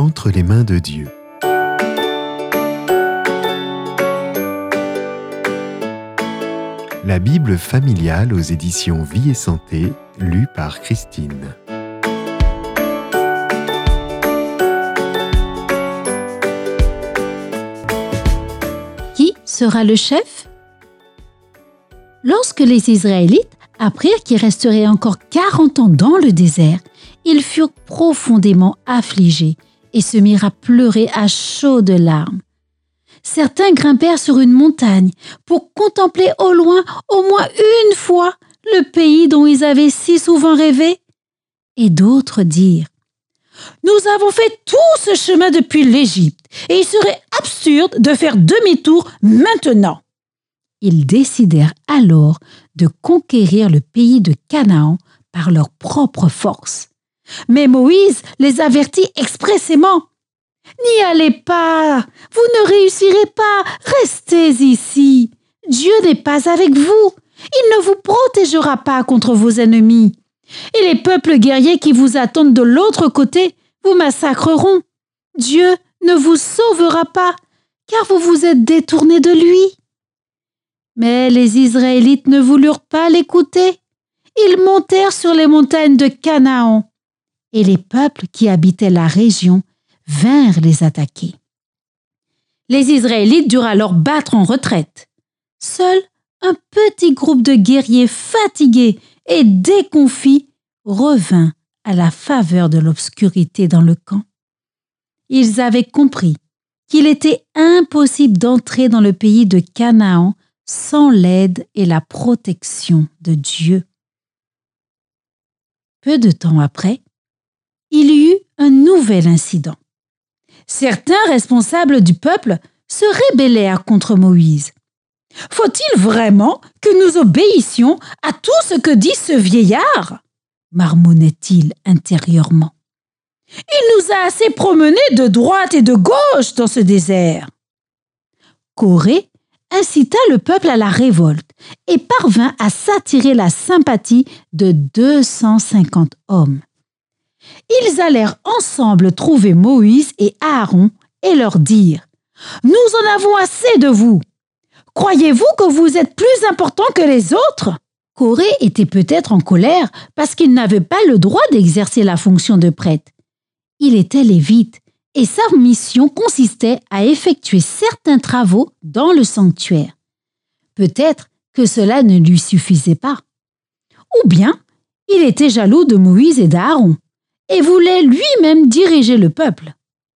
entre les mains de Dieu. La Bible familiale aux éditions Vie et Santé, lue par Christine. Qui sera le chef? Lorsque les Israélites apprirent qu'ils resteraient encore 40 ans dans le désert, ils furent profondément affligés et se mirent à pleurer à chaudes larmes. Certains grimpèrent sur une montagne pour contempler au loin, au moins une fois, le pays dont ils avaient si souvent rêvé. Et d'autres dirent: « Nous avons fait tout ce chemin depuis l'Égypte et il serait absurde de faire demi-tour maintenant. » Ils décidèrent alors de conquérir le pays de Canaan par leur propre force. Mais Moïse les avertit expressément: « N'y allez pas, vous ne réussirez pas, restez ici. Dieu n'est pas avec vous, il ne vous protégera pas contre vos ennemis. Et les peuples guerriers qui vous attendent de l'autre côté vous massacreront. Dieu ne vous sauvera pas, car vous vous êtes détournés de lui. » Mais les Israélites ne voulurent pas l'écouter. Ils montèrent sur les montagnes de Canaan, et les peuples qui habitaient la région vinrent les attaquer. Les Israélites durent alors battre en retraite. Seul un petit groupe de guerriers fatigués et déconfits revint à la faveur de l'obscurité dans le camp. Ils avaient compris qu'il était impossible d'entrer dans le pays de Canaan sans l'aide et la protection de Dieu. Peu de temps après, il y eut un nouvel incident. Certains responsables du peuple se rébellèrent contre Moïse. « Faut-il vraiment que nous obéissions à tout ce que dit ce vieillard ?» marmonnait-il intérieurement. « Il nous a assez promenés de droite et de gauche dans ce désert. » Coré incita le peuple à la révolte et parvint à s'attirer la sympathie de 250 hommes. Ils allèrent ensemble trouver Moïse et Aaron et leur dirent: « Nous en avons assez de vous. Croyez-vous que vous êtes plus importants que les autres ?» Coré était peut-être en colère parce qu'il n'avait pas le droit d'exercer la fonction de prêtre. Il était lévite et sa mission consistait à effectuer certains travaux dans le sanctuaire. Peut-être que cela ne lui suffisait pas. Ou bien il était jaloux de Moïse et d'Aaron et voulait lui-même diriger le peuple.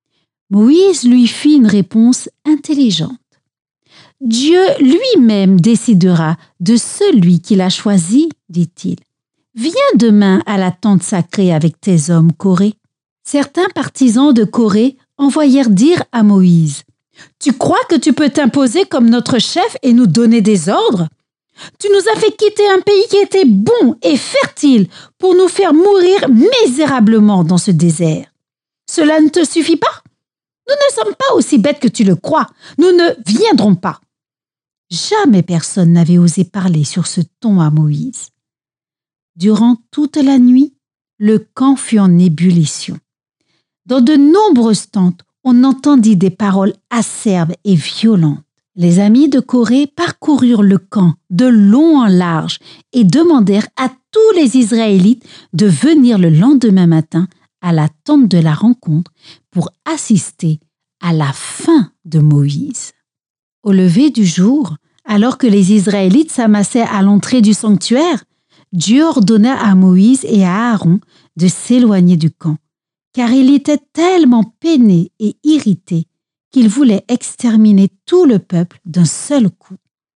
Moïse lui fit une réponse intelligente. « Dieu lui-même décidera de celui qu'il a choisi, dit-il. Viens demain à la tente sacrée avec tes hommes, Coré. » Certains partisans de Coré envoyèrent dire à Moïse: « Tu crois que tu peux t'imposer comme notre chef et nous donner des ordres? Tu nous as fait quitter un pays qui était bon et fertile pour nous faire mourir misérablement dans ce désert. Cela ne te suffit pas? Nous ne sommes pas aussi bêtes que tu le crois. Nous ne viendrons pas. » Jamais personne n'avait osé parler sur ce ton à Moïse. Durant toute la nuit, le camp fut en ébullition. Dans de nombreuses tentes, on entendit des paroles acerbes et violentes. Les amis de Coré parcoururent le camp de long en large et demandèrent à tous les Israélites de venir le lendemain matin à la tente de la rencontre pour assister à la fin de Moïse. Au lever du jour, alors que les Israélites s'amassaient à l'entrée du sanctuaire, Dieu ordonna à Moïse et à Aaron de s'éloigner du camp, car il était tellement peiné et irrité qu'il voulait exterminer tout le peuple d'un seul coup.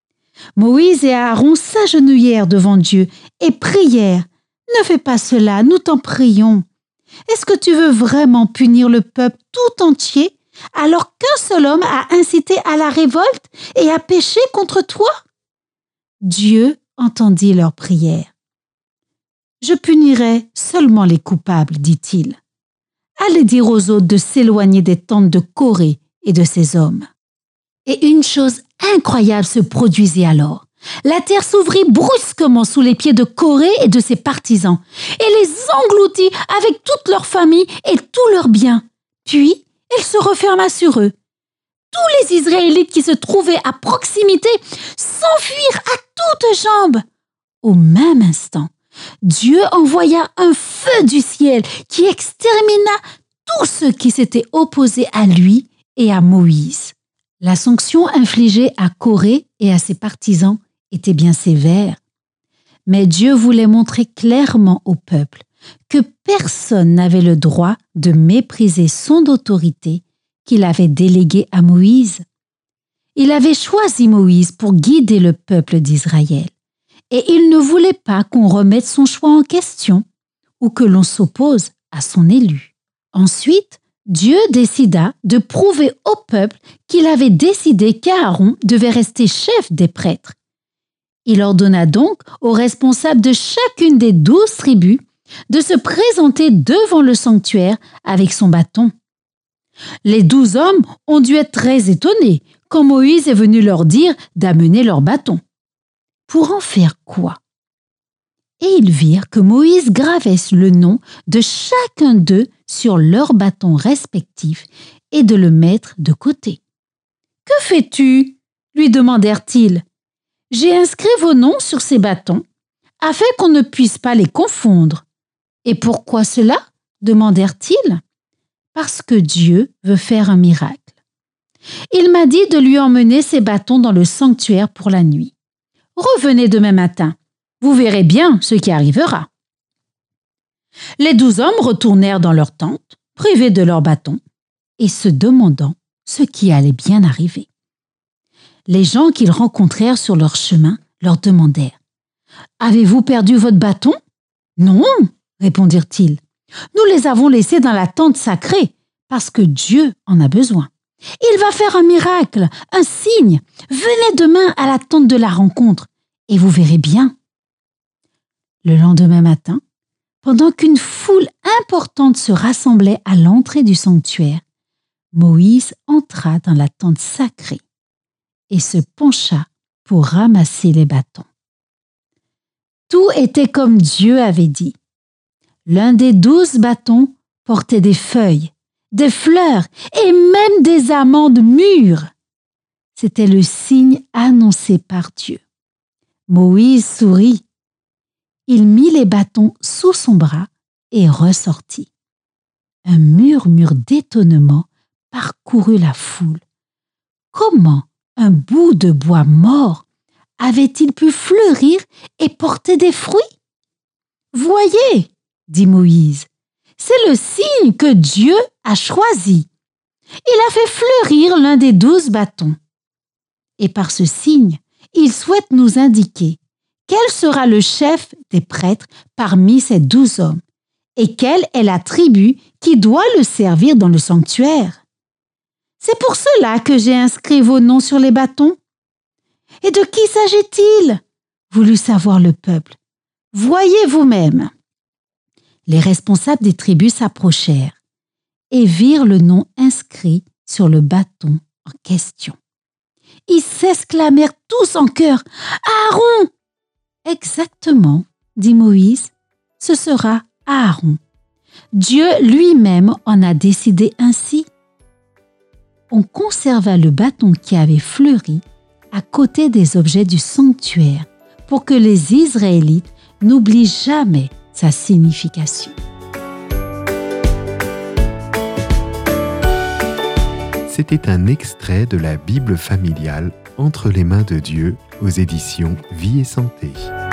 Moïse et Aaron s'agenouillèrent devant Dieu et prièrent: « Ne fais pas cela, nous t'en prions. Est-ce que tu veux vraiment punir le peuple tout entier alors qu'un seul homme a incité à la révolte et a péché contre toi? » Dieu entendit leur prière. « Je punirai seulement les coupables, dit-il. Allez dire aux autres de s'éloigner des tentes de Coré et de ses hommes. » Et une chose incroyable se produisit alors. La terre s'ouvrit brusquement sous les pieds de Coré et de ses partisans et les engloutit avec toute leur famille et tous leurs biens. Puis, elle se referma sur eux. Tous les Israélites qui se trouvaient à proximité s'enfuirent à toutes jambes. Au même instant, Dieu envoya un feu du ciel qui extermina tous ceux qui s'étaient opposés à lui et à Moïse. La sanction infligée à Corée et à ses partisans était bien sévère. Mais Dieu voulait montrer clairement au peuple que personne n'avait le droit de mépriser son autorité qu'il avait déléguée à Moïse. Il avait choisi Moïse pour guider le peuple d'Israël et il ne voulait pas qu'on remette son choix en question ou que l'on s'oppose à son élu. Ensuite, Dieu décida de prouver au peuple qu'il avait décidé qu'Aaron devait rester chef des prêtres. Il ordonna donc aux responsables de chacune des 12 tribus de se présenter devant le sanctuaire avec son bâton. Les 12 hommes ont dû être très étonnés quand Moïse est venu leur dire d'amener leur bâton. Pour en faire quoi? Et ils virent que Moïse gravait le nom de chacun d'eux sur leurs bâtons respectifs et de le mettre de côté. « Que fais-tu » lui demandèrent-ils. « J'ai inscrit vos noms sur ces bâtons afin qu'on ne puisse pas les confondre. » « Et pourquoi cela » demandèrent-ils. « Parce que Dieu veut faire un miracle. Il m'a dit de lui emmener ses bâtons dans le sanctuaire pour la nuit. Revenez demain matin, vous verrez bien ce qui arrivera. » Les 12 hommes retournèrent dans leur tente, privés de leurs bâtons, et se demandant ce qui allait bien arriver. Les gens qu'ils rencontrèrent sur leur chemin leur demandèrent « Avez-vous perdu votre bâton ?»« Non » répondirent-ils. « Nous les avons laissés dans la tente sacrée parce que Dieu en a besoin. Il va faire un miracle, un signe. Venez demain à la tente de la rencontre et vous verrez bien. » Le lendemain matin, pendant qu'une foule importante se rassemblait à l'entrée du sanctuaire, Moïse entra dans la tente sacrée et se pencha pour ramasser les bâtons. Tout était comme Dieu avait dit. L'un des 12 bâtons portait des feuilles, des fleurs et même des amandes mûres. C'était le signe annoncé par Dieu. Moïse sourit. Il mit les bâtons sous son bras et ressortit. Un murmure d'étonnement parcourut la foule. Comment un bout de bois mort avait-il pu fleurir et porter des fruits? « Voyez » dit Moïse, « c'est le signe que Dieu a choisi. Il a fait fleurir l'un des 12 bâtons. Et par ce signe, il souhaite nous indiquer quel sera le chef des prêtres parmi ces 12 hommes et quelle est la tribu qui doit le servir dans le sanctuaire. C'est pour cela que j'ai inscrit vos noms sur les bâtons. Et de qui s'agit-il ? Voulut savoir le peuple. Voyez vous-même. Les responsables des tribus s'approchèrent et virent le nom inscrit sur le bâton en question. Ils s'exclamèrent tous en chœur « Aaron !» Exactement, dit Moïse, ce sera Aaron. Dieu lui-même en a décidé ainsi. On conserva le bâton qui avait fleuri à côté des objets du sanctuaire pour que les Israélites n'oublient jamais sa signification. C'était un extrait de la Bible familiale Entre les mains de Dieu aux éditions Vie et Santé.